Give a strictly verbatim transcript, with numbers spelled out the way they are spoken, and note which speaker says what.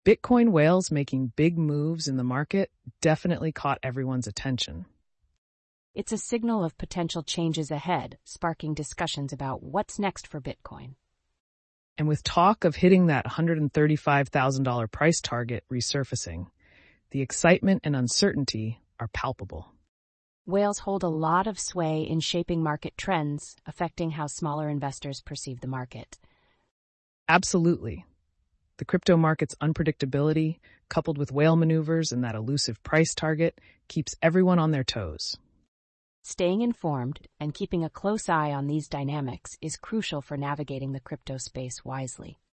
Speaker 1: Bitcoin whales making big moves in the market definitely caught everyone's attention.
Speaker 2: It's a signal of potential changes ahead, sparking discussions about what's next for Bitcoin.
Speaker 1: And with talk of hitting that one hundred thirty-five thousand dollars price target resurfacing, the excitement and uncertainty are palpable.
Speaker 2: Whales hold a lot of sway in shaping market trends, affecting how smaller investors perceive the market.
Speaker 1: Absolutely. The crypto market's unpredictability, coupled with whale maneuvers and that elusive price target, keeps everyone on their toes.
Speaker 2: Staying informed and keeping a close eye on these dynamics is crucial for navigating the crypto space wisely.